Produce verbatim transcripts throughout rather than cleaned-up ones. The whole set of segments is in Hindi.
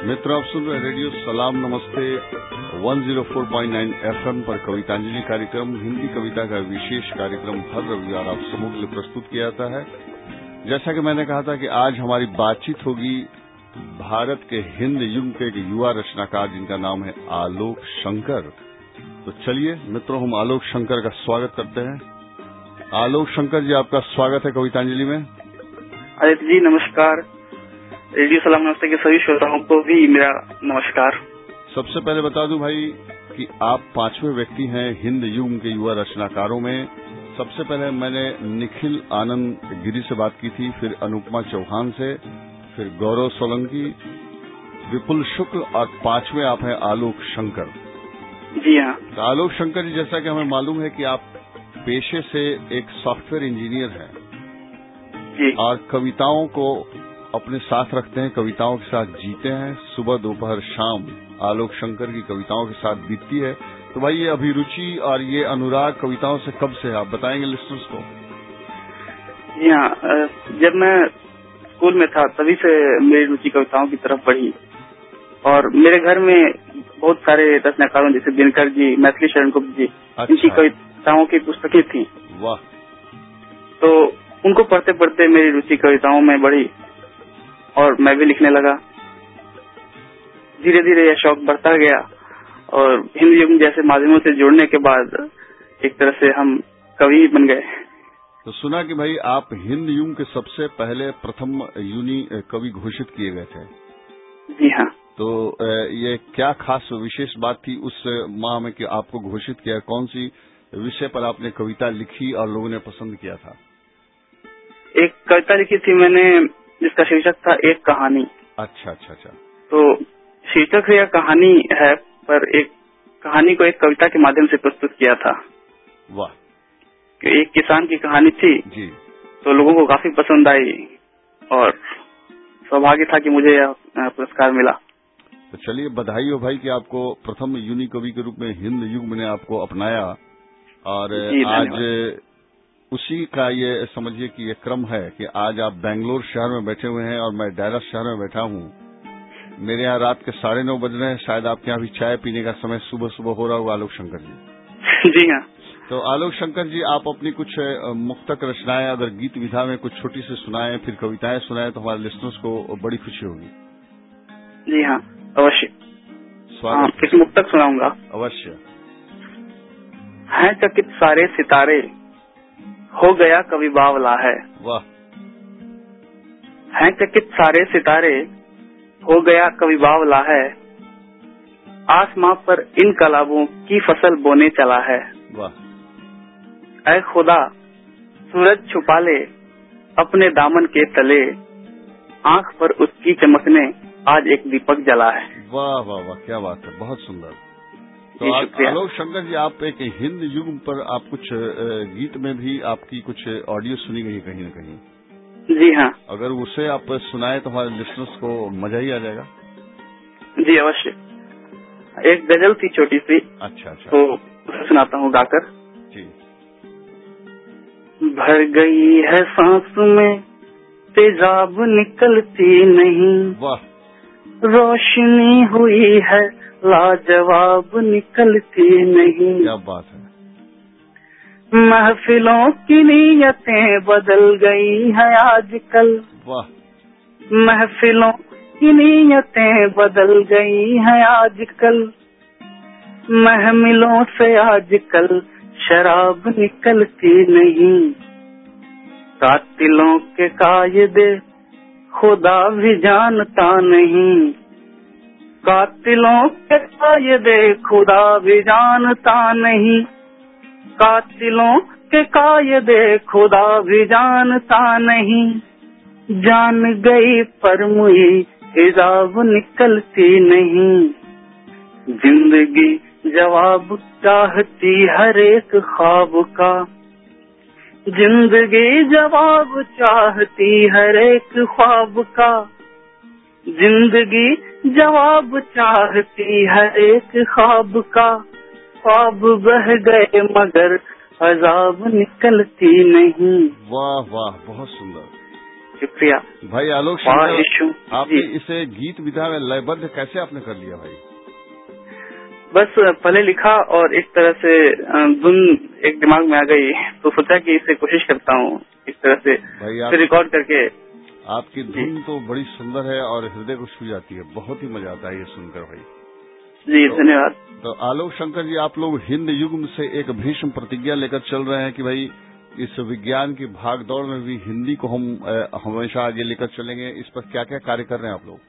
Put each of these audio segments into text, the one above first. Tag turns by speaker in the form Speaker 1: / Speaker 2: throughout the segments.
Speaker 1: मित्र, आप सुन रहे रेडियो सलाम नमस्ते एक सौ चार पॉइंट नौ एफएम पर कवितांजलि कार्यक्रम, हिंदी कविता का विशेष कार्यक्रम हर रविवार आप समूह के लिए प्रस्तुत किया जाता है। जैसा कि मैंने कहा था कि आज हमारी बातचीत होगी भारत के हिंद युग के एक युवा रचनाकार जिनका नाम है आलोक शंकर। तो चलिए मित्रों, हम आलोक शंकर का स्वागत करते हैं। आलोक शंकर जी, आपका स्वागत है कवितांजलि में।
Speaker 2: आदित्य जी नमस्कार। रेडियो सलाम नमस्ते के सभी श्रोताओं को भी मेरा नमस्कार।
Speaker 1: सबसे पहले बता दूं भाई कि आप पांचवें व्यक्ति हैं हिंद युग के युवा रचनाकारों में। सबसे पहले मैंने निखिल आनंद गिरी से बात की थी, फिर अनुपमा चौहान से, फिर गौरव सोलंकी, विपुल शुक्ल और पांचवें आप हैं आलोक शंकर।
Speaker 2: जी हाँ।
Speaker 1: तो आलोक शंकर जी, जैसा कि हमें मालूम है कि आप पेशे से एक सॉफ्टवेयर इंजीनियर हैं
Speaker 2: जी। और
Speaker 1: कविताओं को अपने साथ रखते हैं, कविताओं के साथ जीते हैं। सुबह दोपहर शाम आलोक शंकर की कविताओं के साथ बीतती है। तो भाई, ये अभिरुचि और ये अनुराग कविताओं से कब से है, आप बताएंगे लिस्टर्स को?
Speaker 2: जी हाँ, जब मैं स्कूल में था तभी से मेरी रुचि कविताओं की तरफ बढ़ी। और मेरे घर में बहुत सारे रचनाकारों जैसे दिनकर जी, मैथिली शरण गुप्त जी,
Speaker 1: अच्छा।
Speaker 2: इनकी कविताओं की पुस्तकें थी।
Speaker 1: वाह।
Speaker 2: तो उनको पढ़ते पढ़ते मेरी रुचि कविताओं में बढ़ी और मैं भी लिखने लगा। धीरे धीरे यह शौक बढ़ता गया और हिंदी युग जैसे माध्यमों से जुड़ने के बाद एक तरह से हम कवि बन गए।
Speaker 1: तो सुना कि भाई आप हिंद युग के सबसे पहले प्रथम यूनी कवि घोषित किए गए थे।
Speaker 2: जी हाँ।
Speaker 1: तो ये क्या खास विशेष बात थी उस माह में कि आपको घोषित किया? कौन सी विषय पर आपने कविता लिखी और लोगों ने पसंद किया था?
Speaker 2: एक कविता लिखी थी मैंने जिसका शीर्षक था एक कहानी।
Speaker 1: अच्छा अच्छा अच्छा।
Speaker 2: तो शीर्षक यह कहानी है, पर एक कहानी को एक कविता के माध्यम से प्रस्तुत किया था।
Speaker 1: वाह।
Speaker 2: एक किसान की कहानी थी
Speaker 1: जी।
Speaker 2: तो लोगों को काफी पसंद आई और सौभाग्य था कि मुझे यह पुरस्कार मिला।
Speaker 1: तो चलिए, बधाई हो भाई कि आपको प्रथम यूनी कवि के रूप में हिंद युग ने आपको अपनाया। और आज उसी का ये समझिए कि ये क्रम है कि आज आप बेंगलोर शहर में बैठे हुए हैं और मैं डैलस शहर में बैठा हूँ। मेरे यहाँ रात के साढ़े नौ बज रहे हैं, शायद आपके यहाँ भी चाय पीने का समय सुबह सुबह हो रहा होगा आलोक शंकर जी।
Speaker 2: जी हाँ।
Speaker 1: तो आलोक शंकर जी, आप अपनी कुछ मुक्तक रचनाएं अगर गीत विधा में कुछ छोटी सी सुनाएं, फिर कविताएं सुनाएं, तो हमारे लिस्टर्स को बड़ी खुशी होगी।
Speaker 2: जी हाँ, अवश्य।
Speaker 1: स्वागत।
Speaker 2: किस मुक्तक सुनाऊंगा?
Speaker 1: अवश्य।
Speaker 2: हैं चकित सारे सितारे, हो गया कवि बावला है।
Speaker 1: वाह।
Speaker 2: हैं चकित सारे सितारे, हो गया कवि बावला है। आसमां पर इन कलाबों की फसल बोने चला है।
Speaker 1: वाह।
Speaker 2: ऐ खुदा सूरज छुपा ले अपने दामन के तले, आंख पर उसकी चमकने आज एक दीपक जला है।
Speaker 1: वाह वाह वाह, क्या बात है, बहुत सुंदर। तो आलोक शंकर जी, आप एक हिंद युग पर आप कुछ गीत में भी आपकी कुछ ऑडियो सुनी गई कहीं न कहीं।
Speaker 2: जी हाँ।
Speaker 1: अगर उसे आप सुनाए तो हमारे लिसनर्स को मजा ही आ जाएगा।
Speaker 2: जी अवश्य। एक गजल थी छोटी सी।
Speaker 1: अच्छा अच्छा।
Speaker 2: तो उसे सुनाता हूँ गाकर।
Speaker 1: जी।
Speaker 2: भर गई है सांस में तेजाब निकलती नहीं।
Speaker 1: वाह।
Speaker 2: रोशनी हुई है लाजवाब निकलती नहीं।
Speaker 1: क्या बात है।
Speaker 2: महफिलों की नीयतें बदल गई है आजकल।
Speaker 1: वाह।
Speaker 2: महफिलों की नीयतें बदल गई है आजकल। महमिलों से आजकल शराब निकलती नहीं। कातिलों के कायदे खुदा भी जानता नहीं। कातिलों के कायदे खुदा भी जानता नहीं। कातिलों के कायदे खुदा भी जानता नहीं। जान गई पर मुई हिजाब निकलती नहीं। जिंदगी जवाब चाहती हर एक ख्वाब का। जिंदगी जवाब चाहती हर एक ख्वाब का। जिंदगी जवाब चाहती हर एक ख्वाब का। ख्वाब बह गए मगर अजाब निकलती नहीं।
Speaker 1: वाह वाह, बहुत सुंदर।
Speaker 2: शुक्रिया
Speaker 1: भाई। आलोक शंकर, आपने इसे गीत विधा में लयबद्ध कैसे आपने कर लिया भाई?
Speaker 2: बस पहले लिखा और एक तरह से धुन एक दिमाग में आ गई, तो सोचा कि इसे कोशिश करता हूँ इस तरह से फिर रिकॉर्ड करके।
Speaker 1: आपकी धुन तो बड़ी सुंदर है और हृदय को छू जाती है, बहुत ही मजा आता है ये सुनकर भाई।
Speaker 2: जी धन्यवाद।
Speaker 1: तो, तो आलोक शंकर जी, आप लोग हिंद युग से एक भीष्म प्रतिज्ञा लेकर चल रहे हैं कि भाई इस विज्ञान की भाग दौड़ में भी हिंदी को हम हमेशा आगे लेकर चलेंगे। इस पर क्या क्या कार्य कर रहे हैं आप लोग?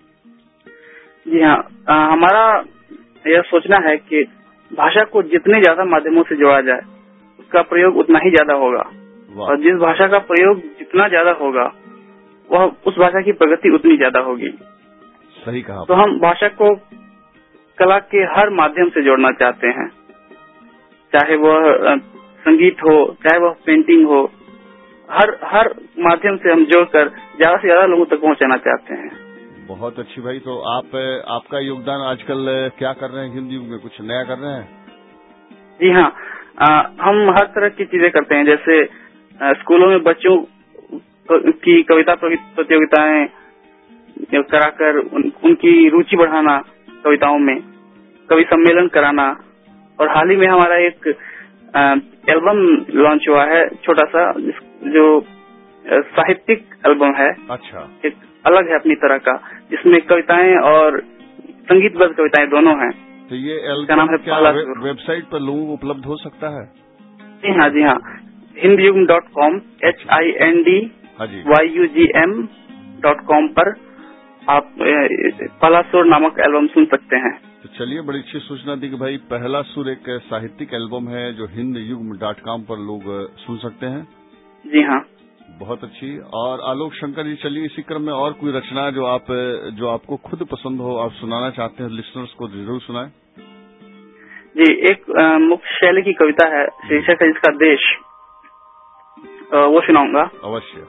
Speaker 2: जी हाँ, हमारा यह सोचना है कि भाषा को जितने ज्यादा माध्यमों से जोड़ा जाए उसका प्रयोग उतना ही ज्यादा होगा, और जिस भाषा का प्रयोग जितना ज्यादा होगा वह उस भाषा की प्रगति उतनी ज्यादा होगी।
Speaker 1: सही कहा।
Speaker 2: तो हम भाषा को कला के हर माध्यम से जोड़ना चाहते हैं, चाहे वह संगीत हो, चाहे वह पेंटिंग हो, हर हर माध्यम से हम जोड़कर ज्यादा से ज्यादा लोगों तक पहुंचाना चाहते हैं।
Speaker 1: बहुत अच्छी भाई। तो आप आपका योगदान आजकल क्या कर रहे हैं हिंदी युग में, कुछ नया कर रहे हैं?
Speaker 2: जी हाँ, आ, हम हर तरह की चीजें करते हैं, जैसे आ, स्कूलों में बच्चों की कविता प्रतियोगिताएं कराकर उन, उनकी रुचि बढ़ाना, कविताओं में कवि सम्मेलन कराना, और हाल ही में हमारा एक एल्बम लॉन्च हुआ है छोटा सा, जो साहित्यिक एल्बम है।
Speaker 1: अच्छा।
Speaker 2: एक अलग है अपनी तरह का, जिसमें कविताएं और संगीतबद्ध कविताएं दोनों हैं।
Speaker 1: तो ये एल्बम क्या वे, वेबसाइट पर लोगों को उपलब्ध हो सकता है?
Speaker 2: जी हाँ, जी हाँ, Hindyugm dot com, H I N D Y U G M dot com पर आप पहला सुर नामक एल्बम सुन सकते हैं।
Speaker 1: तो चलिए, बड़ी अच्छी सूचना दी कि भाई पहला सुर एक साहित्यिक एल्बम है जो हिंदयुग्म डॉट कॉम पर लोग सुन सकते हैं।
Speaker 2: जी हाँ,
Speaker 1: बहुत अच्छी। और आलोक शंकर जी, चलिए इसी क्रम में और कोई रचना जो आप जो आपको खुद पसंद हो, आप सुनाना चाहते हैं लिसनर्स को, जरूर सुनाएं।
Speaker 2: जी, एक मुख्य शैली की कविता है, शीर्षक है इसका देश, वो सुनाऊंगा।
Speaker 1: अवश्य।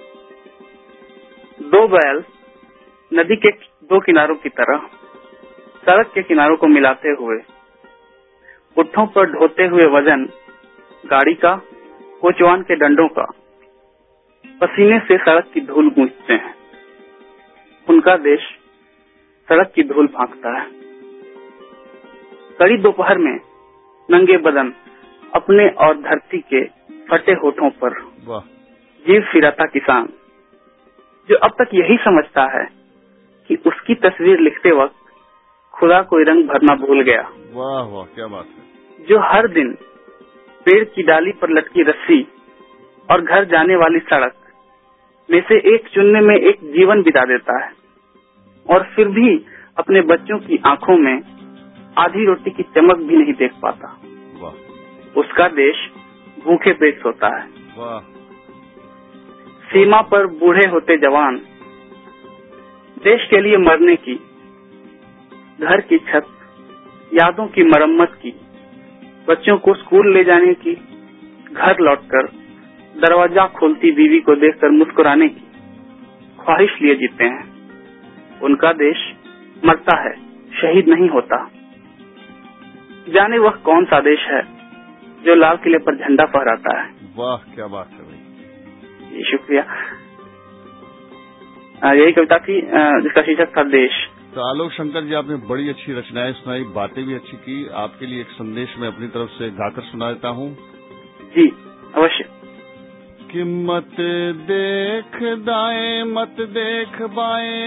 Speaker 2: दो बैल नदी के दो किनारों की तरह सड़क के किनारों को मिलाते हुए, पुट्ठों पर ढोते हुए वजन गाड़ी का, कोचवान के डंडों का, पसीने से सड़क की धूल गूंजते हैं। उनका देश सड़क की धूल फांकता है। कड़ी दोपहर में नंगे बदन अपने और धरती के फटे होठों पर जीव फिराता किसान, जो अब तक यही समझता है कि उसकी तस्वीर लिखते वक्त खुदा कोई रंग भरना भूल गया।
Speaker 1: वाह वाह, क्या बात है।
Speaker 2: जो हर दिन पेड़ की डाली पर लटकी रस्सी और घर जाने वाली सड़क में से एक चुनने में एक जीवन बिता देता है, और फिर भी अपने बच्चों की आंखों में आधी रोटी की चमक भी नहीं देख पाता।
Speaker 1: वाह।
Speaker 2: उसका देश भूखे पेट सोता है।
Speaker 1: वाह।
Speaker 2: सीमा पर बूढ़े होते जवान, देश के लिए मरने की, घर की छत, यादों की मरम्मत की, बच्चों को स्कूल ले जाने की, घर लौटकर दरवाजा खोलती बीवी को देखकर मुस्कुराने की ख्वाहिश लिए जीते हैं। उनका देश मरता है, शहीद नहीं होता। जाने वह कौन सा देश है जो लाल किले पर झंडा फहराता है।
Speaker 1: वाह, क्या बात है भाई।
Speaker 2: जी शुक्रिया। यही कविता थी जिसका शीर्षक था देश।
Speaker 1: तो आलोक शंकर जी, आपने बड़ी अच्छी रचनाएं सुनाई, बातें भी अच्छी की। आपके लिए एक संदेश मैं अपनी तरफ से गाकर सुना देता हूँ।
Speaker 2: जी अवश्य।
Speaker 1: कि मत देख दाएं, मत देख बाएं,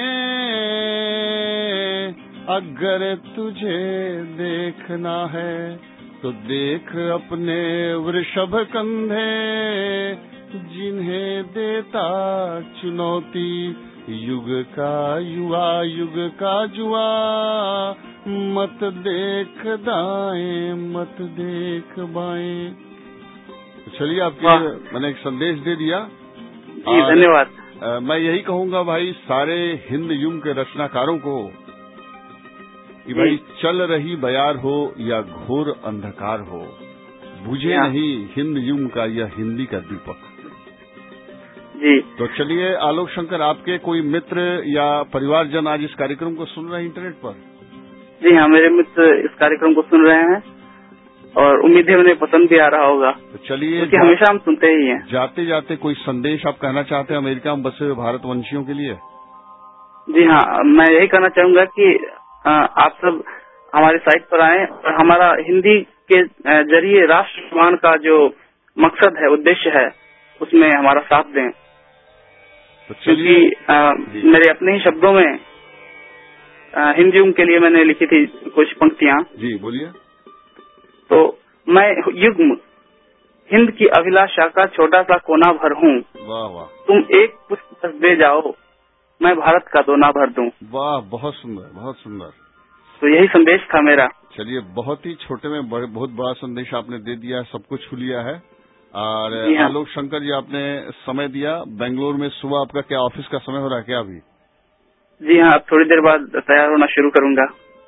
Speaker 1: अगर तुझे देखना है तो देख अपने वृषभ कंधे, जिन्हें देता चुनौती युग का युवा, युग का जुआ। मत देख दाएं, मत देख बाएं। चलिए, आपके मैंने एक संदेश दे दिया।
Speaker 2: जी धन्यवाद।
Speaker 1: मैं यही कहूंगा भाई सारे हिंद युग के रचनाकारों को कि भाई चल रही बयार हो या घोर अंधकार हो, बुझे नहीं हिंद युग का यह हिंदी का दीपक।
Speaker 2: जी
Speaker 1: तो चलिए आलोक शंकर, आपके कोई मित्र या परिवारजन आज इस कार्यक्रम को सुन रहे हैं इंटरनेट पर?
Speaker 2: जी हाँ, मेरे मित्र इस कार्यक्रम को सुन रहे हैं और उम्मीद है उन्हें पसंद भी आ रहा होगा।
Speaker 1: तो चलिए,
Speaker 2: क्योंकि हमेशा हम सुनते ही हैं।
Speaker 1: जाते जाते कोई संदेश आप कहना चाहते हैं अमेरिका में बसे हुए भारतवंशियों के लिए?
Speaker 2: जी हाँ, मैं यही कहना चाहूंगा कि आप सब हमारे साइट पर आएं और हमारा हिंदी के जरिए राष्ट्र निर्माण का जो मकसद है, उद्देश्य है, उसमें हमारा साथ दें।
Speaker 1: तो
Speaker 2: क्योंकि मेरे अपने ही शब्दों में हिंदी युग के लिए मैंने लिखी थी कुछ पंक्तियां।
Speaker 1: जी बोलिए।
Speaker 2: तो मैं युग्म हिंद की अभिलाषा का छोटा सा कोना भर हूँ।
Speaker 1: वाह वाह।
Speaker 2: तुम एक पुष्प दे जाओ, मैं भारत का दोना भर दूं।
Speaker 1: वाह, बहुत सुंदर, बहुत सुंदर।
Speaker 2: तो यही संदेश था मेरा।
Speaker 1: चलिए, बहुत ही छोटे में बहुत बड़ा संदेश आपने दे दिया, सब कुछ छू लिया है। और
Speaker 2: हाँ।
Speaker 1: आलोक शंकर जी, आपने समय दिया। बेंगलोर में सुबह आपका क्या ऑफिस का समय हो रहा है क्या अभी?
Speaker 2: जी हाँ, थोड़ी देर बाद तैयार होना शुरू करूंगा।